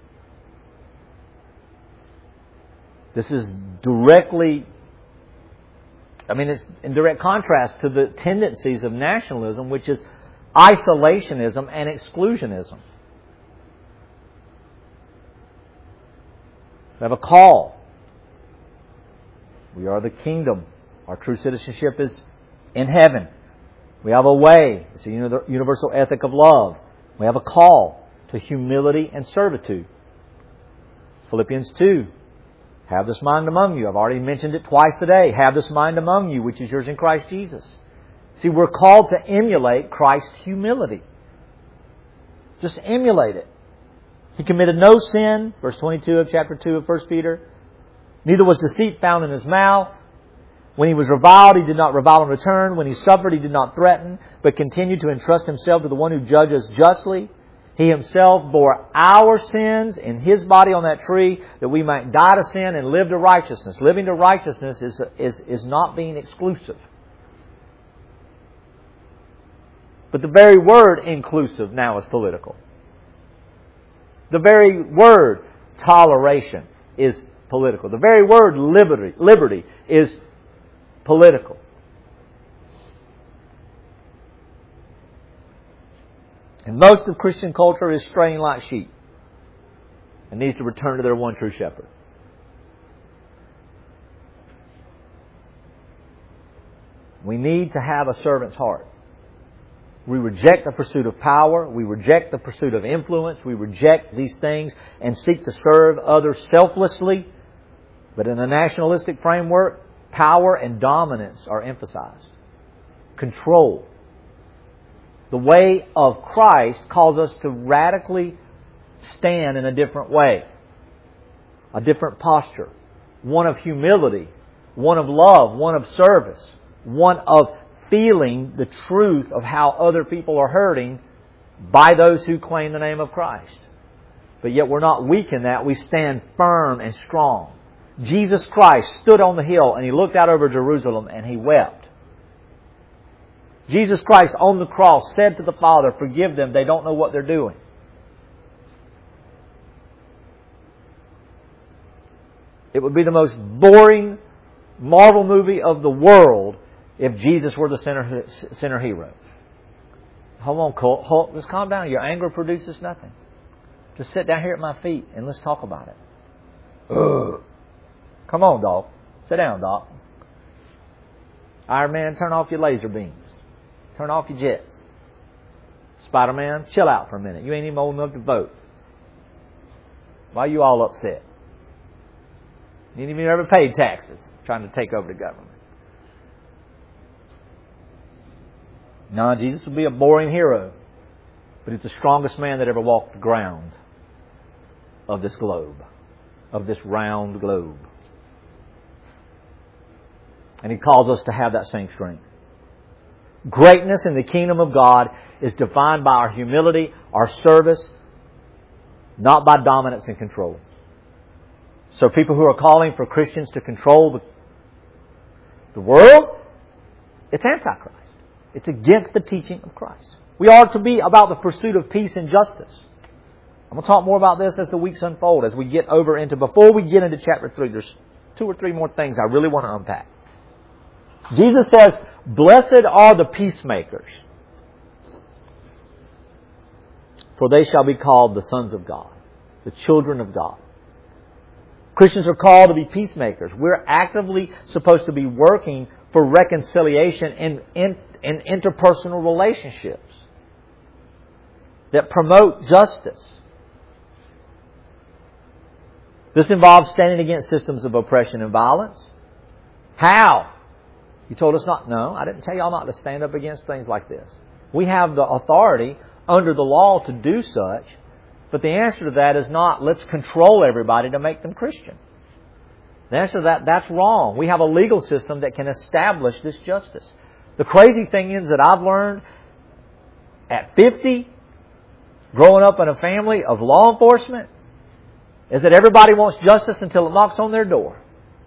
S1: This is directly, it's in direct contrast to the tendencies of nationalism, which is isolationism and exclusionism. We have a call. We are the kingdom. Our true citizenship is in heaven. We have a way. It's a universal ethic of love. We have a call to humility and servitude. Philippians 2. Have this mind among you. I've already mentioned it twice today. Have this mind among you, which is yours in Christ Jesus. See, we're called to emulate Christ's humility. Just emulate it. He committed no sin, verse 22 of chapter 2 of 1 Peter. Neither was deceit found in His mouth. When He was reviled, He did not revile in return. When He suffered, He did not threaten, but continued to entrust Himself to the one who judges justly. He Himself bore our sins in His body on that tree that we might die to sin and live to righteousness. Living to righteousness is not being exclusive. But the very word inclusive now is political. The very word toleration is political. The very word liberty is political. And most of Christian culture is straying like sheep and needs to return to their one true shepherd. We need to have a servant's heart. We reject the pursuit of power. We reject the pursuit of influence. We reject these things and seek to serve others selflessly. But in a nationalistic framework, power and dominance are emphasized. Control. The way of Christ calls us to radically stand in a different way. A different posture. One of humility. One of love. One of service. One of feeling the truth of how other people are hurting by those who claim the name of Christ. But yet we're not weak in that. We stand firm and strong. Jesus Christ stood on the hill and He looked out over Jerusalem and He wept. Jesus Christ on the cross said to the Father, "Forgive them, they don't know what they're doing." It would be the most boring Marvel movie of the world if Jesus were the center hero. Hold on, Colt. Just calm down. Your anger produces nothing. Just sit down here at my feet and let's talk about it. Ugh. Come on, dog. Sit down, dog. Iron Man, turn off your laser beams. Turn off your jets. Spider-Man, chill out for a minute. You ain't even old enough to vote. Why are you all upset? You ain't even ever paid taxes trying to take over the government. No, Jesus would be a boring hero, but He's the strongest man that ever walked the ground of this globe, of this round globe. And He calls us to have that same strength. Greatness in the kingdom of God is defined by our humility, our service, not by dominance and control. So people who are calling for Christians to control the world, it's Antichrist. It's against the teaching of Christ. We are to be about the pursuit of peace and justice. I'm going to talk more about this as the weeks unfold, as we get over into, before we get into chapter 3, there's 2 or 3 more things I really want to unpack. Jesus says, "Blessed are the peacemakers, for they shall be called the sons of God, the children of God." Christians are called to be peacemakers. We're actively supposed to be working for reconciliation in interpersonal relationships that promote justice. This involves standing against systems of oppression and violence. How? You told us not. No, I didn't tell y'all not to stand up against things like this. We have the authority under the law to do such, but the answer to that is not, let's control everybody to make them Christian. The answer to that, that's wrong. We have a legal system that can establish this justice. The crazy thing is that I've learned at 50, growing up in a family of law enforcement, is that everybody wants justice until it knocks on their door.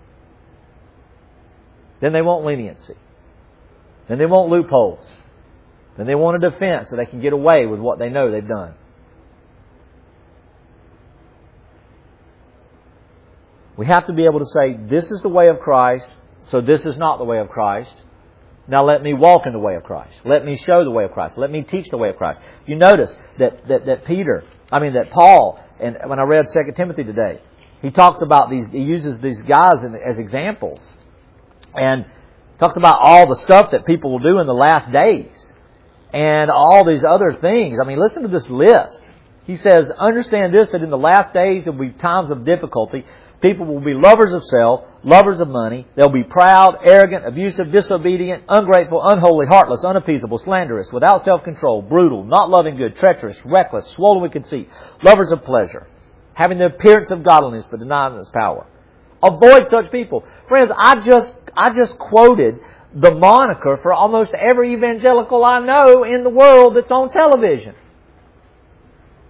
S1: Then they want leniency. Then they want loopholes. Then they want a defense so they can get away with what they know they've done. We have to be able to say, this is the way of Christ, so this is not the way of Christ. Now let me walk in the way of Christ. Let me show the way of Christ. Let me teach the way of Christ. You notice that Paul, and when I read 2 Timothy today, he talks about he uses these guys as examples. And talks about all the stuff that people will do in the last days. And all these other things. I mean, listen to this list. He says, understand this, that in the last days there will be times of difficulty. People will be lovers of self, lovers of money. They'll be proud, arrogant, abusive, disobedient, ungrateful, unholy, heartless, unappeasable, slanderous, without self-control, brutal, not loving good, treacherous, reckless, swollen with conceit, lovers of pleasure, having the appearance of godliness but denying its power. Avoid such people. Friends, I just quoted the moniker for almost every evangelical I know in the world that's on television.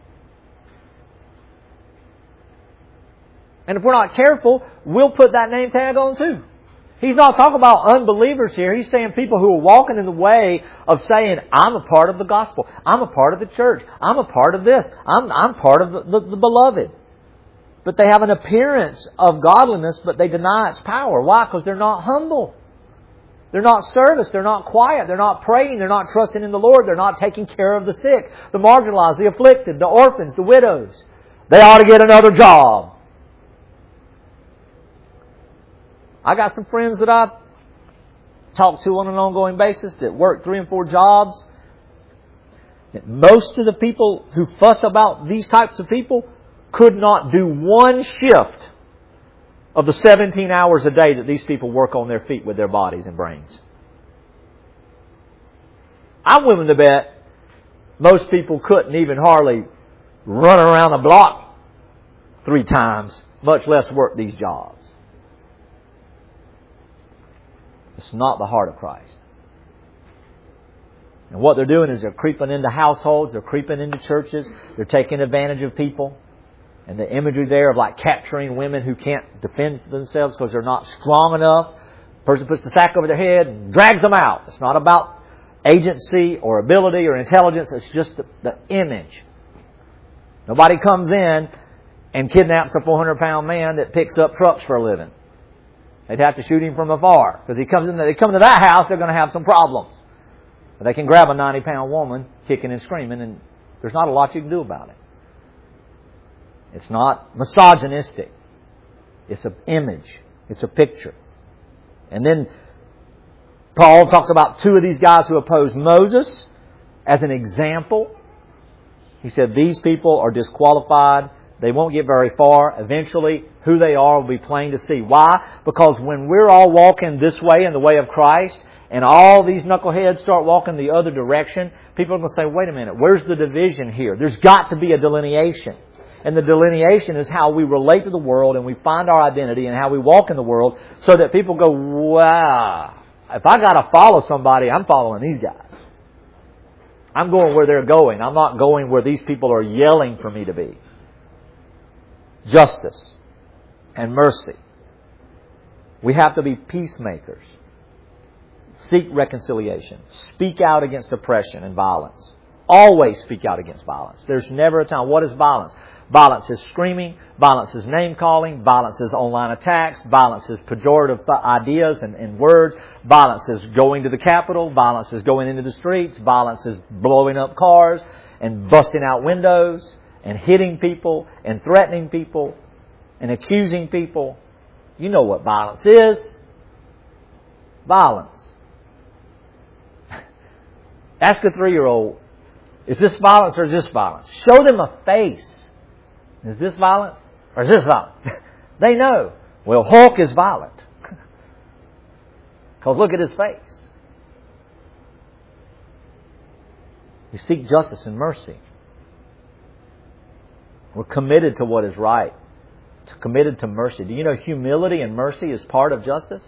S1: And if we're not careful, we'll put that name tag on too. He's not talking about unbelievers here. He's saying people who are walking in the way of saying, I'm a part of the gospel. I'm a part of the church. I'm a part of this. I'm part of the beloved. But they have an appearance of godliness, but they deny its power. Why? Because they're not humble. They're not service. They're not quiet. They're not praying. They're not trusting in the Lord. They're not taking care of the sick, the marginalized, the afflicted, the orphans, the widows. They ought to get another job. I got some friends that I talk to on an ongoing basis that work 3 and 4 jobs. Most of the people who fuss about these types of people could not do one shift of the 17 hours a day that these people work on their feet with their bodies and brains. I'm willing to bet most people couldn't even hardly run around a block 3 times, much less work these jobs. It's not the heart of Christ. And what they're doing is they're creeping into households, they're creeping into churches, they're taking advantage of people. And the imagery there of like capturing women who can't defend themselves because they're not strong enough. The person puts the sack over their head and drags them out. It's not about agency or ability or intelligence. It's just the image. Nobody comes in and kidnaps a 400-pound man that picks up trucks for a living. They'd have to shoot him from afar. Because they come to that house, they're going to have some problems. But they can grab a 90-pound woman kicking and screaming, and there's not a lot you can do about it. It's not misogynistic. It's an image. It's a picture. And then Paul talks about 2 of these guys who opposed Moses as an example. He said these people are disqualified. They won't get very far. Eventually, who they are will be plain to see. Why? Because when we're all walking this way in the way of Christ, and all these knuckleheads start walking the other direction, people are going to say, wait a minute, where's the division here? There's got to be a delineation. And the delineation is how we relate to the world and we find our identity and how we walk in the world so that people go, wow, if I got to follow somebody, I'm following these guys. I'm going where they're going. I'm not going where these people are yelling for me to be. Justice and mercy. We have to be peacemakers. Seek reconciliation. Speak out against oppression and violence. Always speak out against violence. There's never a time. What is violence? Violence is screaming. Violence is name-calling. Violence is online attacks. Violence is pejorative ideas and words. Violence is going to the Capitol. Violence is going into the streets. Violence is blowing up cars and busting out windows and hitting people and threatening people and accusing people. You know what violence is. Violence. Ask a 3-year-old, is this violence or is this violence? Show them a face. Is this violence or is this violent? They know. Well, Hulk is violent. Because look at his face. We seek justice and mercy. We're committed to what is right. Committed to mercy. Do you know humility and mercy is part of justice?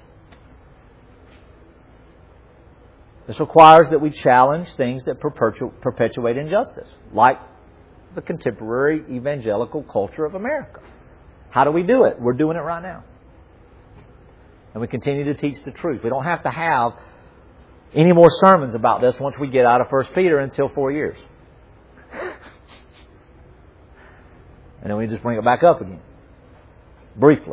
S1: This requires that we challenge things that perpetuate injustice, like the contemporary evangelical culture of America. How do we do it? We're doing it right now. And we continue to teach the truth. We don't have to have any more sermons about this once we get out of 1 Peter until 4 years. And then we just bring it back up again. Briefly.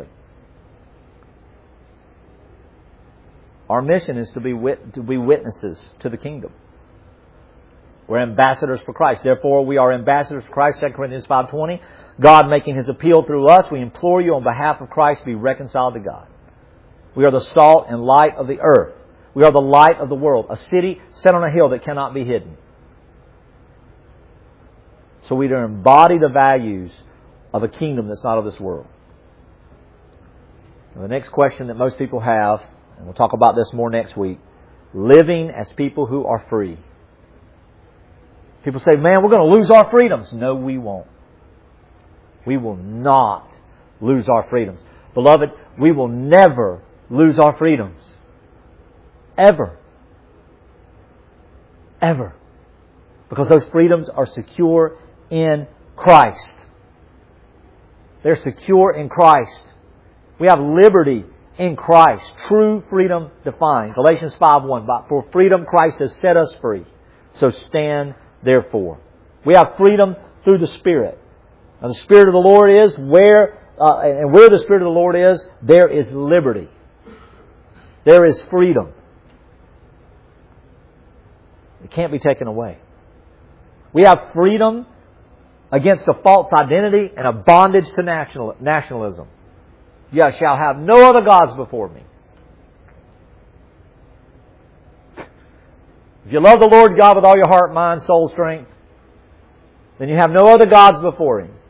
S1: Our mission is to be witnesses to the kingdom. We're ambassadors for Christ. Therefore, we are ambassadors for Christ. 2 Corinthians 5:20. God making His appeal through us, we implore you on behalf of Christ, be reconciled to God. We are the salt and light of the earth. We are the light of the world. A city set on a hill that cannot be hidden. So we are to embody the values of a kingdom that's not of this world. Now, the next question that most people have, and we'll talk about this more next week, living as people who are free. People say, man, we're going to lose our freedoms. No, we won't. We will not lose our freedoms. Beloved, we will never lose our freedoms. Ever. Ever. Because those freedoms are secure in Christ. They're secure in Christ. We have liberty in Christ. True freedom defined. Galatians 5:1. For freedom Christ has set us free. So stand therefore. We have freedom through the Spirit. And the Spirit of the Lord is where the Spirit of the Lord is, there is liberty. There is freedom. It can't be taken away. We have freedom against a false identity and a bondage to nationalism. You shall have no other gods before me. If you love the Lord God with all your heart, mind, soul, strength, then you have no other gods before Him.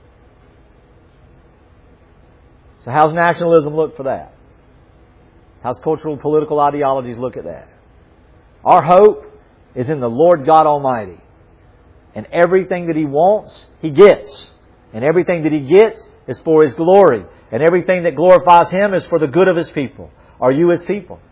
S1: So how's nationalism look for that? How's cultural political ideologies look at that? Our hope is in the Lord God Almighty. And everything that He wants, He gets. And everything that He gets is for His glory. And everything that glorifies Him is for the good of His people. Are you His people?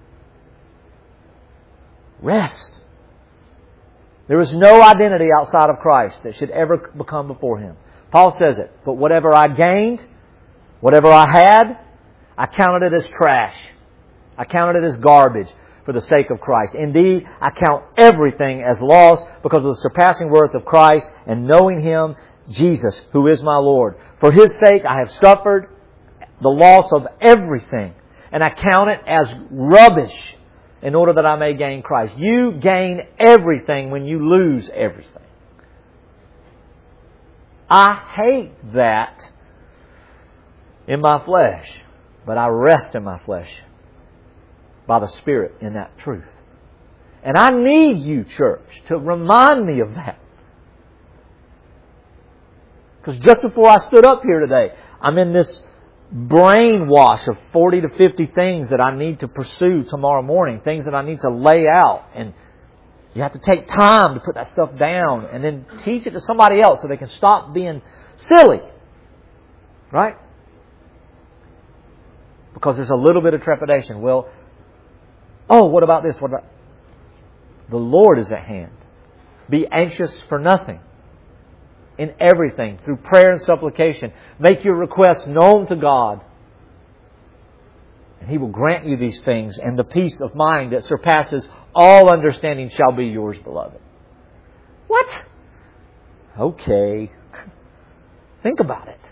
S1: Rest. There is no identity outside of Christ that should ever become before Him. Paul says it. But whatever I gained, whatever I had, I counted it as trash. I counted it as garbage for the sake of Christ. Indeed, I count everything as loss because of the surpassing worth of Christ and knowing Him, Jesus, who is my Lord. For His sake I have suffered the loss of everything, and I count it as rubbish in order that I may gain Christ. You gain everything when you lose everything. I hate that in my flesh, but I rest in my flesh by the Spirit in that truth. And I need you, church, to remind me of that. Because just before I stood up here today, I'm in this brainwash of 40 to 50 things that I need to pursue tomorrow morning. Things that I need to lay out. And you have to take time to put that stuff down and then teach it to somebody else so they can stop being silly. Right? Because there's a little bit of trepidation. Well, what about this? What about... The Lord is at hand. Be anxious for nothing. In everything, through prayer and supplication, make your requests known to God. And He will grant you these things, and the peace of mind that surpasses all understanding shall be yours, beloved. What? Okay. Think about it.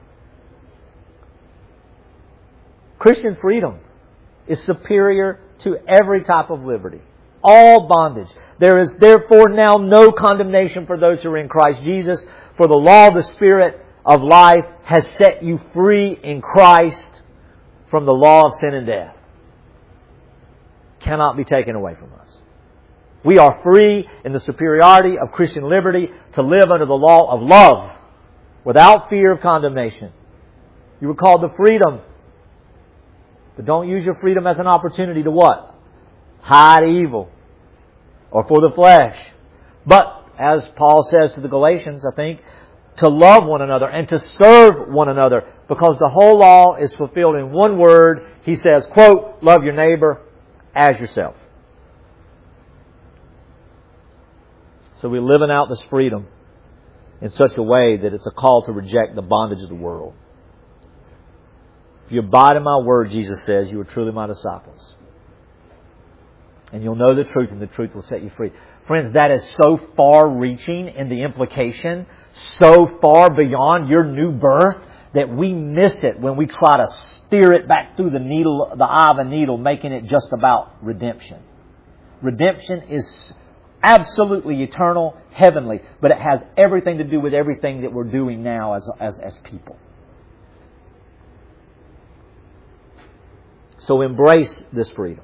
S1: Christian freedom is superior to every type of liberty. All bondage. There is therefore now no condemnation for those who are in Christ Jesus. For the law of the Spirit of life has set you free in Christ from the law of sin and death. Cannot be taken away from us. We are free in the superiority of Christian liberty to live under the law of love without fear of condemnation. You were called to freedom. But don't use your freedom as an opportunity to what? Hide evil. Or for the flesh. But, as Paul says to the Galatians, I think, to love one another and to serve one another. Because the whole law is fulfilled in one word. He says, quote, love your neighbor as yourself. So we're living out this freedom in such a way that it's a call to reject the bondage of the world. If you abide in my word, Jesus says, you are truly my disciples. And you'll know the truth, and the truth will set you free. Friends, that is so far-reaching in the implication, so far beyond your new birth, that we miss it when we try to steer it back through the eye of a needle, making it just about redemption. Redemption is absolutely eternal, heavenly, but it has everything to do with everything that we're doing now as people. So embrace this freedom.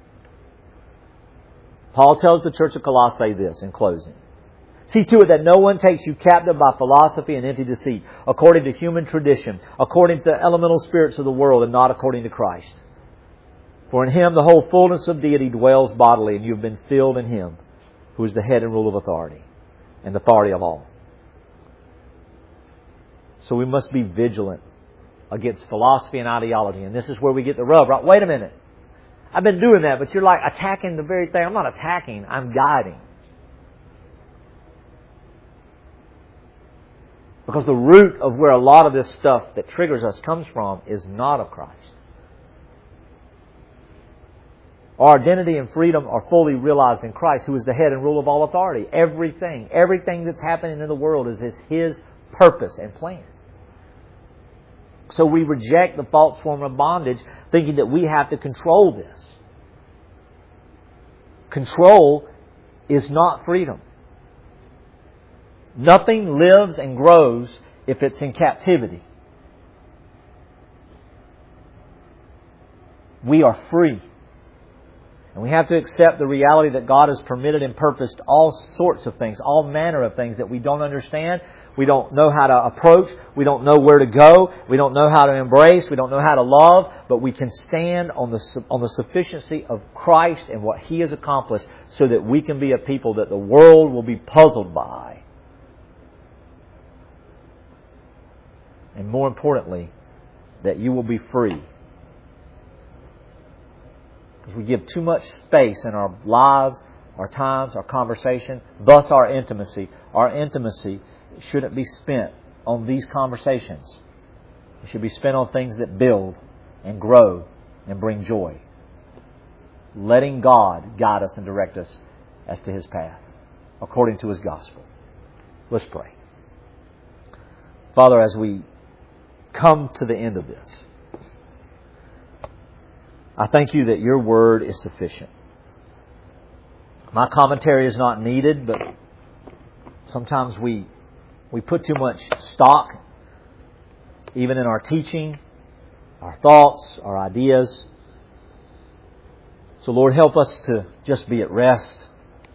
S1: Paul tells the church of Colossae this in closing. See to it that no one takes you captive by philosophy and empty deceit, according to human tradition, according to elemental spirits of the world, and not according to Christ. For in Him the whole fullness of deity dwells bodily, and you have been filled in Him, who is the head and rule of authority, and authority of all. So we must be vigilant against philosophy and ideology. And this is where we get the rub, right? Wait a minute. I've been doing that, but you're like attacking the very thing. I'm not attacking. I'm guiding. Because the root of where a lot of this stuff that triggers us comes from is not of Christ. Our identity and freedom are fully realized in Christ, who is the head and rule of all authority. Everything that's happening in the world is His purpose and plan. So we reject the false form of bondage, thinking that we have to control this. Control is not freedom. Nothing lives and grows if it's in captivity. We are free. And we have to accept the reality that God has permitted and purposed all sorts of things, all manner of things that we don't understand, we don't know how to approach, we don't know where to go, we don't know how to embrace, we don't know how to love, but we can stand on the sufficiency of Christ and what He has accomplished so that we can be a people that the world will be puzzled by. And more importantly, that you will be free. Because we give too much space in our lives, our times, our conversation, thus our intimacy. Our intimacy shouldn't be spent on these conversations. It should be spent on things that build and grow and bring joy. Letting God guide us and direct us as to His path, according to His gospel. Let's pray. Father, as we come to the end of this, I thank You that Your Word is sufficient. My commentary is not needed, but sometimes we put too much stock, even in our teaching, our thoughts, our ideas. So Lord, help us to just be at rest.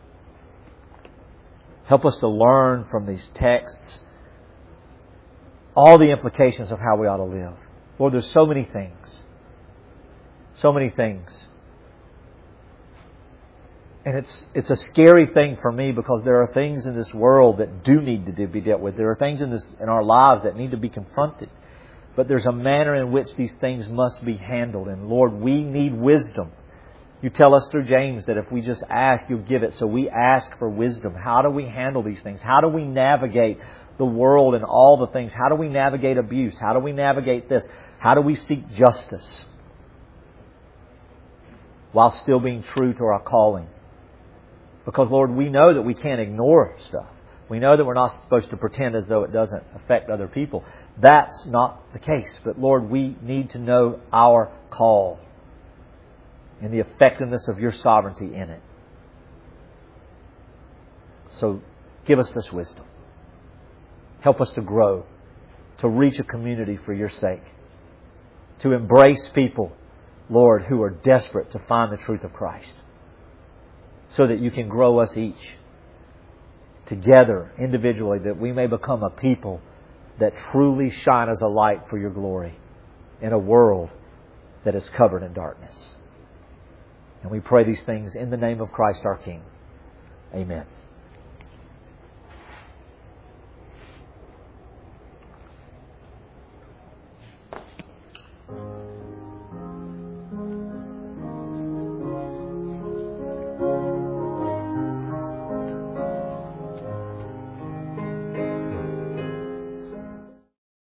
S1: Help us to learn from these texts all the implications of how we ought to live. Lord, there's so many things. So many things. And it's a scary thing for me because there are things in this world that do need to be dealt with. There are things in our lives that need to be confronted. But there's a manner in which these things must be handled. And Lord, we need wisdom. You tell us through James that if we just ask, You'll give it. So we ask for wisdom. How do we handle these things? How do we navigate the world and all the things? How do we navigate abuse? How do we navigate this? How do we seek justice while still being true to our calling? Because, Lord, we know that we can't ignore stuff. We know that we're not supposed to pretend as though it doesn't affect other people. That's not the case. But, Lord, we need to know our call and the effectiveness of Your sovereignty in it. So, give us this wisdom. Help us to grow, to reach a community for Your sake, to embrace people, Lord, who are desperate to find the truth of Christ, so that You can grow us each together, individually, that we may become a people that truly shine as a light for Your glory in a world that is covered in darkness. And we pray these things in the name of Christ our King. Amen.